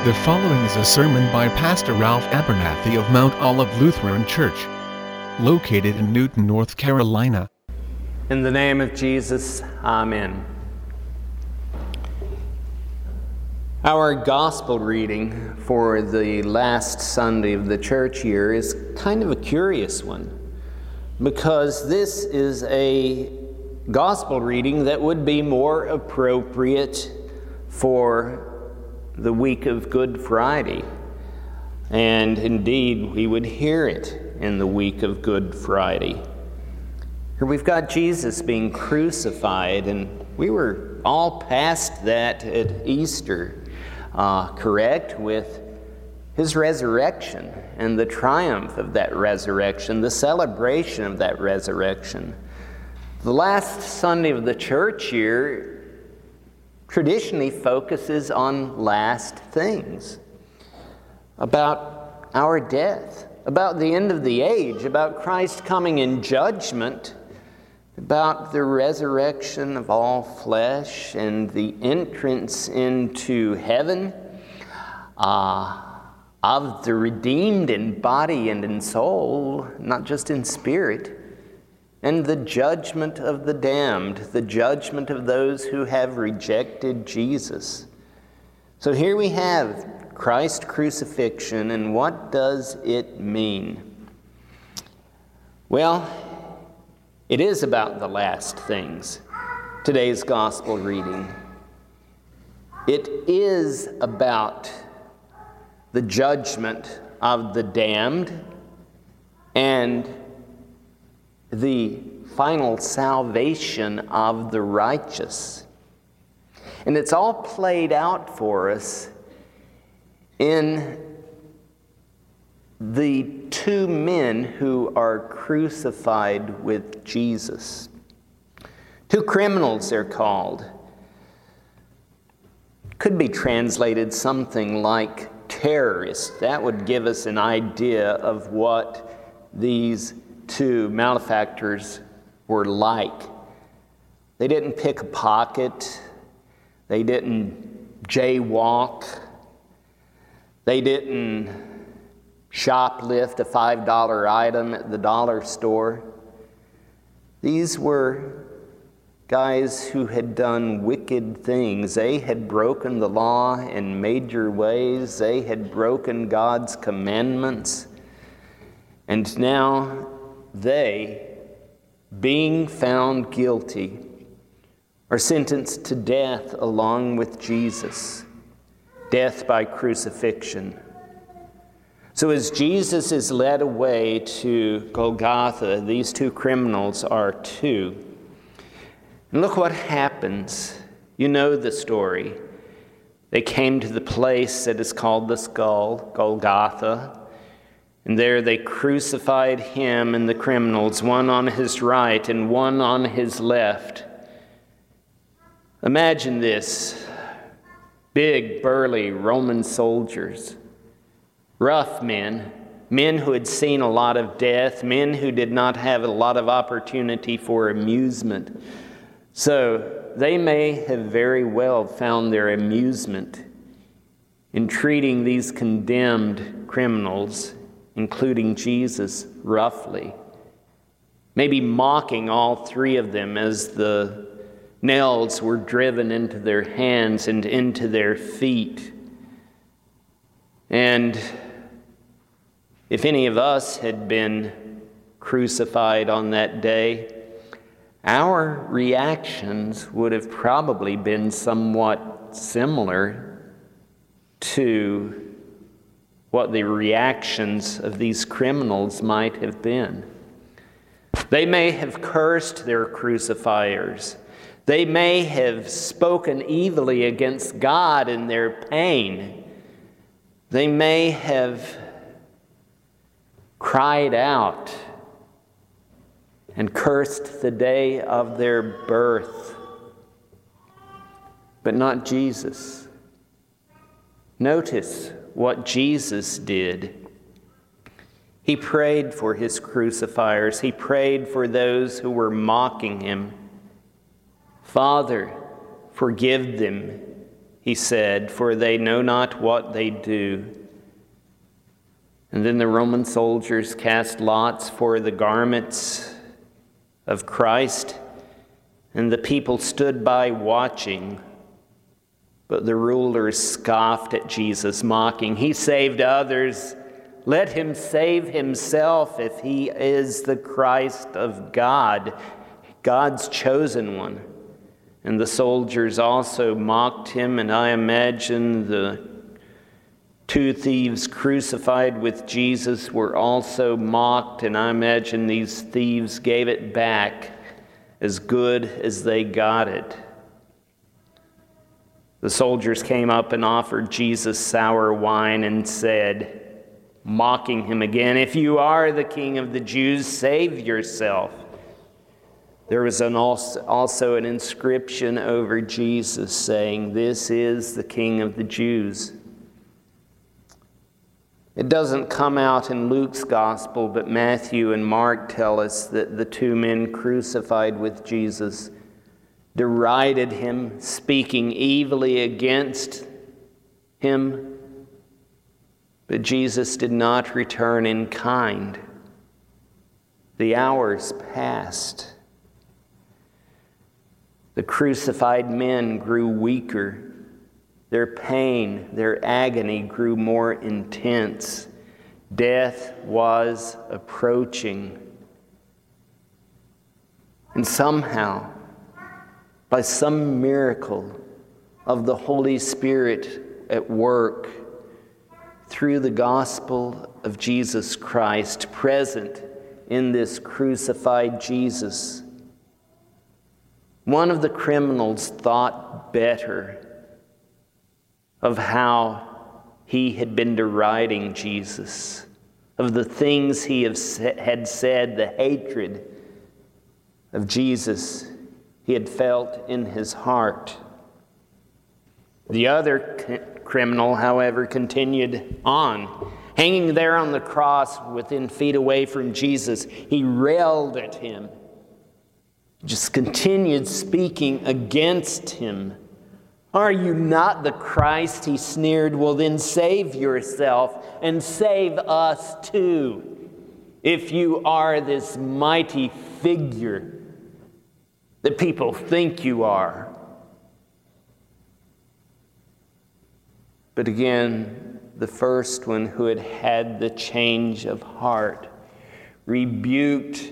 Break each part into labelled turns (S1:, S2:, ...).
S1: The following is a sermon by Pastor Ralph Abernathy of Mount Olive Lutheran Church, located in Newton, North Carolina.
S2: In the name of Jesus, Amen. Our gospel reading for the last Sunday of the church year is kind of a curious one, because this is a gospel reading that would be more appropriate for the week of Good Friday. And indeed, we would hear it in the week of Good Friday. Here we've got Jesus being crucified, and we were all past that at Easter, correct? With his resurrection and the triumph of that resurrection, the celebration of that resurrection. The last Sunday of the church year traditionally focuses on last things, about our death, about the end of the age, about Christ coming in judgment, about the resurrection of all flesh and the entrance into heaven of the redeemed in body and in soul, not just in spirit, and the judgment of the damned, the judgment of those who have rejected Jesus. So here we have Christ's crucifixion, and what does it mean? Well, it is about the last things, today's gospel reading. It is about the judgment of the damned and the final salvation of the righteous. And it's all played out for us in the two men who are crucified with Jesus. Two criminals, they're called. Could be translated something like terrorists. That would give us an idea of what these two malefactors were like. They didn't pick a pocket. They didn't jaywalk. They didn't shoplift a $5 item at the dollar store. These were guys who had done wicked things. They had broken the law in major ways. They had broken God's commandments. And now they, being found guilty, are sentenced to death along with Jesus. Death by crucifixion. So as Jesus is led away to Golgotha, these two criminals are too. And look what happens. You know the story. They came to the place that is called the skull, Golgotha. And there they crucified him and the criminals, one on his right and one on his left. Imagine this. Big, burly Roman soldiers. Rough men. Men who had seen a lot of death. Men who did not have a lot of opportunity for amusement. So they may have very well found their amusement in treating these condemned criminals, including Jesus, roughly. Maybe mocking all three of them as the nails were driven into their hands and into their feet. And if any of us had been crucified on that day, our reactions would have probably been somewhat similar to what the reactions of these criminals might have been. They may have cursed their crucifiers. They may have spoken evilly against God in their pain. They may have cried out and cursed the day of their birth. But not Jesus. Notice what Jesus did. He prayed for his crucifiers. He prayed for those who were mocking him. Father, forgive them. he said, for they know not what they do. And then the Roman soldiers cast lots for the garments of Christ, and the people stood by watching. But the rulers scoffed at Jesus, mocking, "He saved others. Let him save himself if he is the Christ of God, God's chosen one." And the soldiers also mocked him, and I imagine the two thieves crucified with Jesus were also mocked, and I imagine these thieves gave it back as good as they got it. The soldiers came up and offered Jesus sour wine and said, mocking him again, "If you are the King of the Jews, save yourself." There was also an inscription over Jesus saying, "This is the King of the Jews." It doesn't come out in Luke's gospel, but Matthew and Mark tell us that the two men crucified with Jesus derided him, speaking evilly against him. But Jesus did not return in kind. The hours passed. The crucified men grew weaker. Their pain, their agony grew more intense. Death was approaching. And somehow, by some miracle of the Holy Spirit at work, through the gospel of Jesus Christ present in this crucified Jesus, one of the criminals thought better of how he had been deriding Jesus, of the things he had said, the hatred of Jesus he had felt in his heart. The other criminal, however, continued on. Hanging there on the cross within feet away from Jesus, he railed at him, just continued speaking against him. "Are you not the Christ?" he sneered. "Well, then save yourself and save us too, if you are this mighty figure that people think you are." But again, the first one, who had had the change of heart, rebuked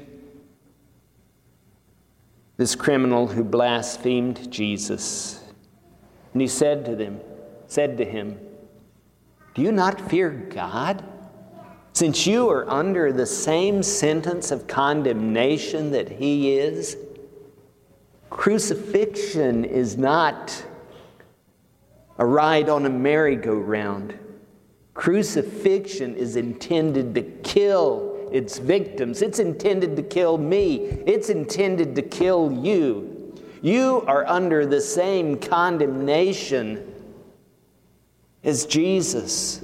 S2: this criminal who blasphemed Jesus. And he said to him, "Do you not fear God, since you are under the same sentence of condemnation that he is?" Crucifixion is not a ride on a merry-go-round. Crucifixion is intended to kill its victims. It's intended to kill me. It's intended to kill you. You are under the same condemnation as Jesus.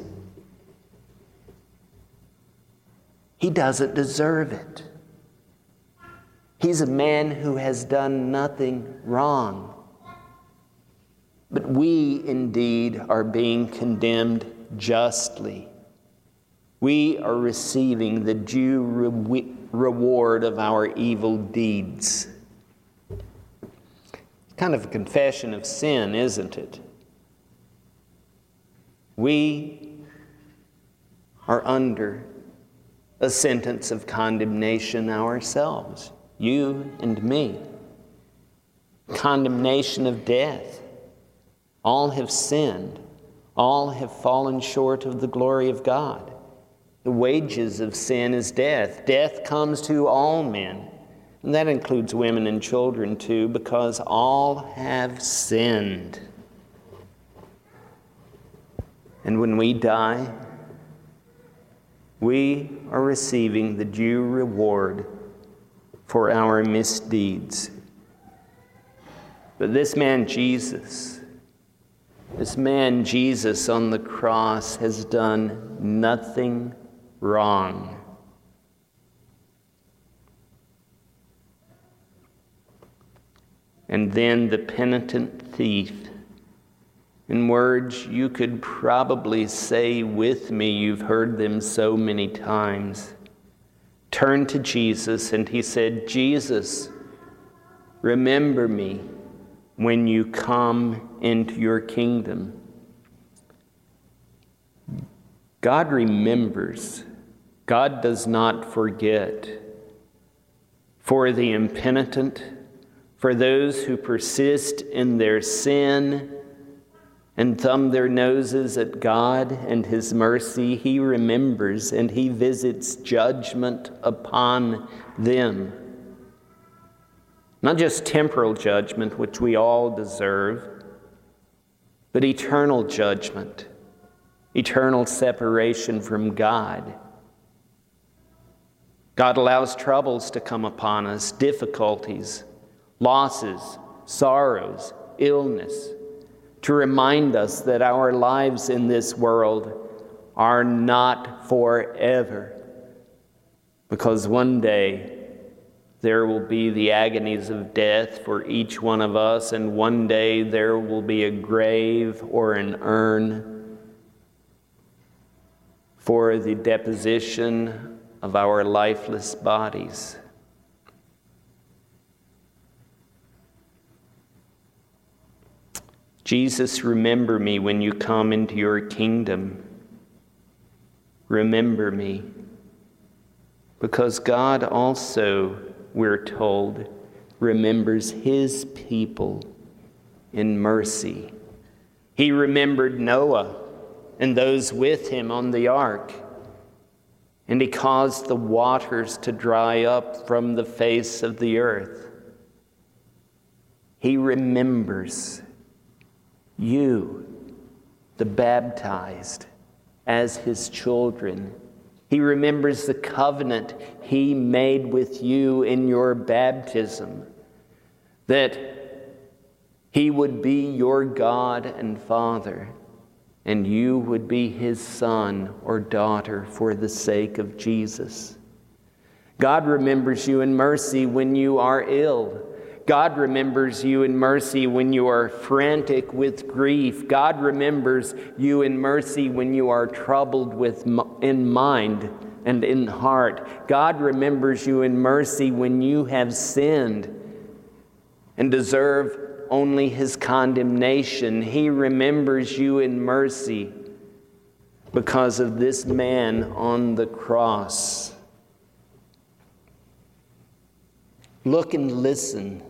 S2: He doesn't deserve it. He's a man who has done nothing wrong. But we indeed are being condemned justly. We are receiving the due reward of our evil deeds. Kind of a confession of sin, isn't it? We are under a sentence of condemnation ourselves, you and me. Condemnation of death. All have sinned. All have fallen short of the glory of God. The wages of sin is death. Death comes to all men. And that includes women and children too, because all have sinned. And when we die, we are receiving the due reward for our misdeeds. But this man Jesus on the cross has done nothing wrong. And then the penitent thief in words you could probably say with me. You've heard them so many times. Turned to Jesus and he said, Jesus, remember me when you come into your kingdom. God remembers. God does not forget. For the impenitent, for those who persist in their sin and thumb their noses at God and his mercy, he remembers and he visits judgment upon them. Not just temporal judgment, which we all deserve, but eternal judgment, eternal separation from God. God allows troubles to come upon us, difficulties, losses, sorrows, illness, to remind us that our lives in this world are not forever, because one day there will be the agonies of death for each one of us, and one day there will be a grave or an urn for the deposition of our lifeless bodies. Jesus, remember me when you come into your kingdom. Remember me. Because God also, we're told, remembers his people in mercy. He remembered Noah and those with him on the ark, and he caused the waters to dry up from the face of the earth. He remembers you, the baptized, as his children. He remembers the covenant he made with you in your baptism, that he would be your God and Father, and you would be his son or daughter for the sake of Jesus. God remembers you in mercy when you are ill. God remembers you in mercy when you are frantic with grief. God remembers you in mercy when you are troubled in mind and in heart. God remembers you in mercy when you have sinned and deserve only his condemnation. He remembers you in mercy because of this man on the cross. Look and listen.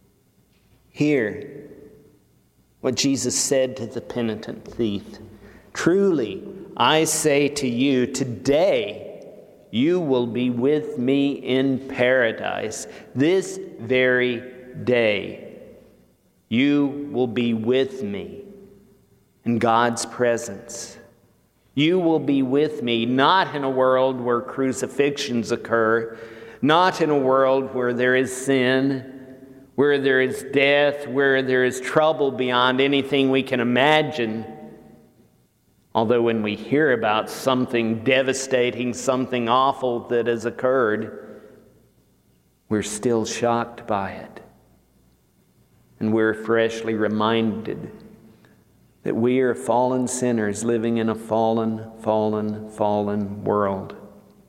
S2: Hear what Jesus said to the penitent thief. Truly, I say to you, today you will be with me in paradise. This very day you will be with me in God's presence. You will be with me, not in a world where crucifixions occur, not in a world where there is sin, where there is death, where there is trouble beyond anything we can imagine. Although when we hear about something devastating, something awful that has occurred, we're still shocked by it. And we're freshly reminded that we are fallen sinners living in a fallen world.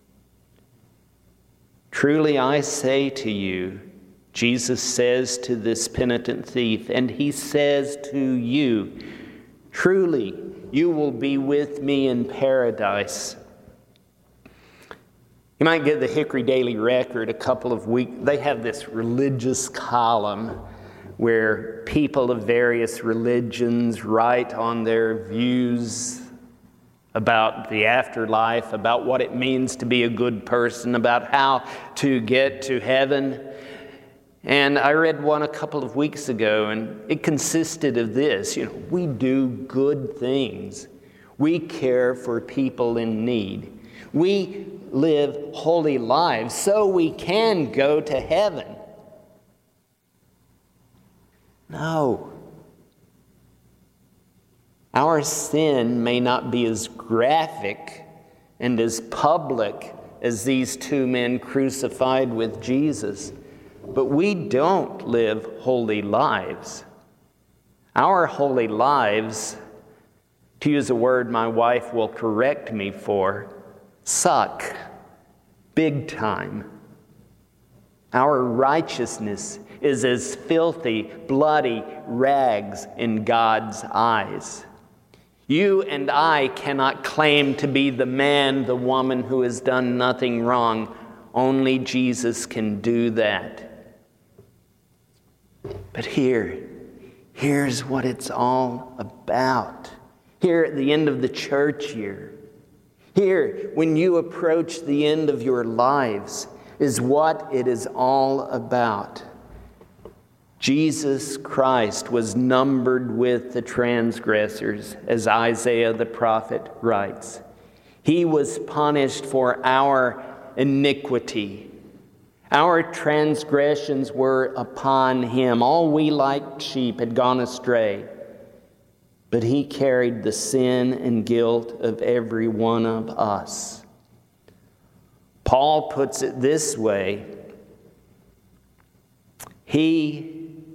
S2: Truly I say to you, Jesus says to this penitent thief, and he says to you, truly you will be with me in paradise. You might get the Hickory Daily Record a couple of weeks. They have this religious column where people of various religions write on their views about the afterlife, about what it means to be a good person, about how to get to heaven. And I read one a couple of weeks ago, and it consisted of this. We do good things. We care for people in need. We live holy lives so we can go to heaven. No. Our sin may not be as graphic and as public as these two men crucified with Jesus, but we don't live holy lives. Our holy lives, to use a word my wife will correct me for, suck big time. Our righteousness is as filthy, bloody rags in God's eyes. You and I cannot claim to be the man, the woman who has done nothing wrong. Only Jesus can do that. But here's what it's all about. Here at the end of the church year, here when you approach the end of your lives, is what it is all about. Jesus Christ was numbered with the transgressors, as Isaiah the prophet writes. He was punished for our iniquity. Our transgressions were upon him. All we like sheep had gone astray. But he carried the sin and guilt of every one of us. Paul puts it this way. He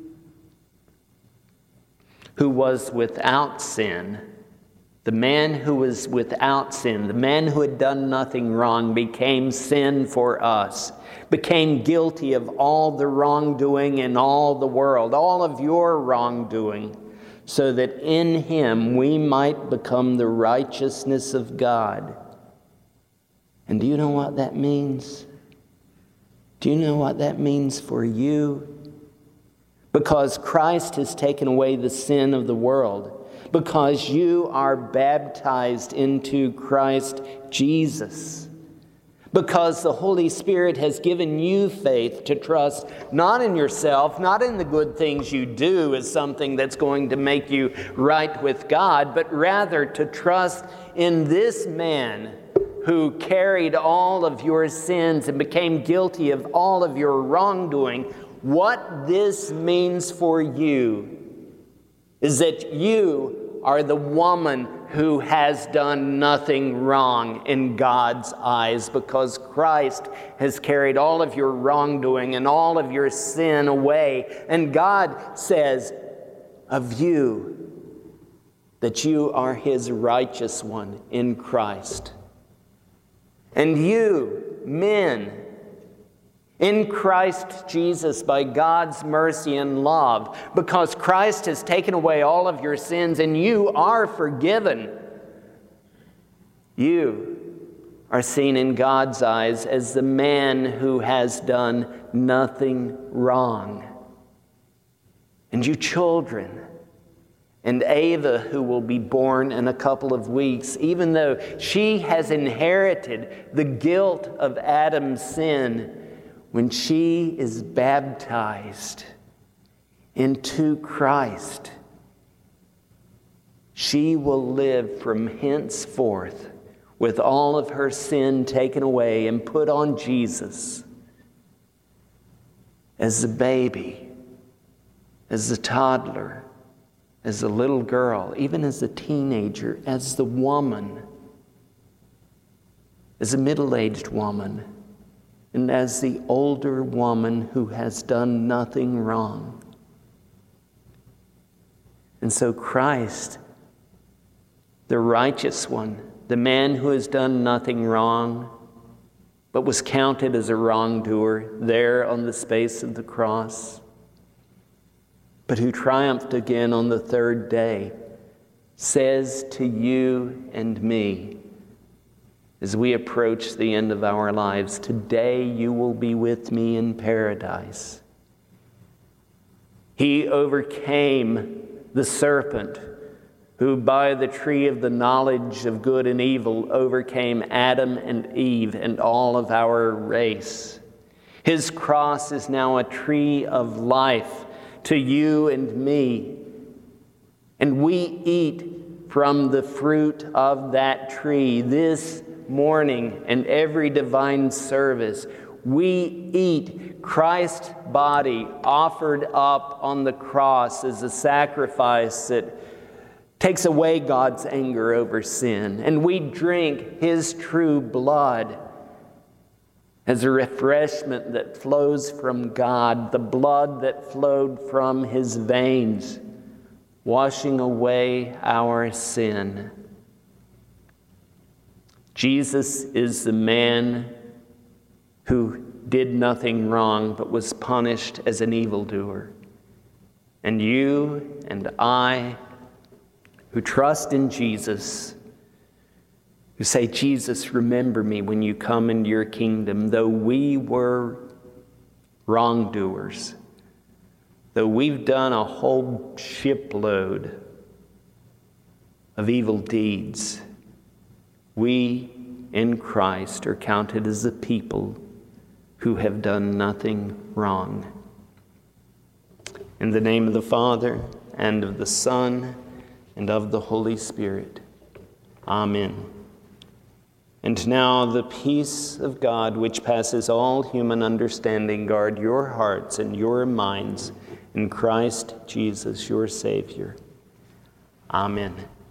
S2: who was without sin, the man who was without sin, the man who had done nothing wrong, became sin for us, became guilty of all the wrongdoing in all the world, all of your wrongdoing, so that in him we might become the righteousness of God. And do you know what that means? Do you know what that means for you? Because Christ has taken away the sin of the world. Because you are baptized into Christ Jesus. Because the Holy Spirit has given you faith to trust not in yourself, not in the good things you do as something that's going to make you right with God, but rather to trust in this man who carried all of your sins and became guilty of all of your wrongdoing. What this means for you is that you are the woman who has done nothing wrong in God's eyes, because Christ has carried all of your wrongdoing and all of your sin away. And God says of you that you are his righteous one in Christ. And you, men, in Christ Jesus, by God's mercy and love, because Christ has taken away all of your sins and you are forgiven, you are seen in God's eyes as the man who has done nothing wrong. And you children, and Ava, who will be born in a couple of weeks, even though she has inherited the guilt of Adam's sin, when she is baptized into Christ, she will live from henceforth with all of her sin taken away and put on Jesus as a baby, as a toddler, as a little girl, even as a teenager, as the woman, as a middle-aged woman, and as the older woman who has done nothing wrong. And so Christ, the righteous one, the man who has done nothing wrong, but was counted as a wrongdoer there on the space of the cross, but who triumphed again on the third day, says to you and me, as we approach the end of our lives, today you will be with me in paradise. He overcame the serpent, who by the tree of the knowledge of good and evil overcame Adam and Eve and all of our race. His cross is now a tree of life to you and me. And we eat from the fruit of that tree this morning and every divine service. We eat Christ's body offered up on the cross as a sacrifice that takes away God's anger over sin. And we drink his true blood as a refreshment that flows from God, the blood that flowed from his veins washing away our sin. Jesus is the man who did nothing wrong but was punished as an evildoer. And you and I, who trust in Jesus, who say, Jesus, remember me when you come into your kingdom, though we were wrongdoers, though we've done a whole shipload of evil deeds, we in Christ are counted as a people who have done nothing wrong. In the name of the Father, and of the Son, and of the Holy Spirit. Amen. And now the peace of God, which passes all human understanding, guard your hearts and your minds in Christ Jesus, your Savior. Amen.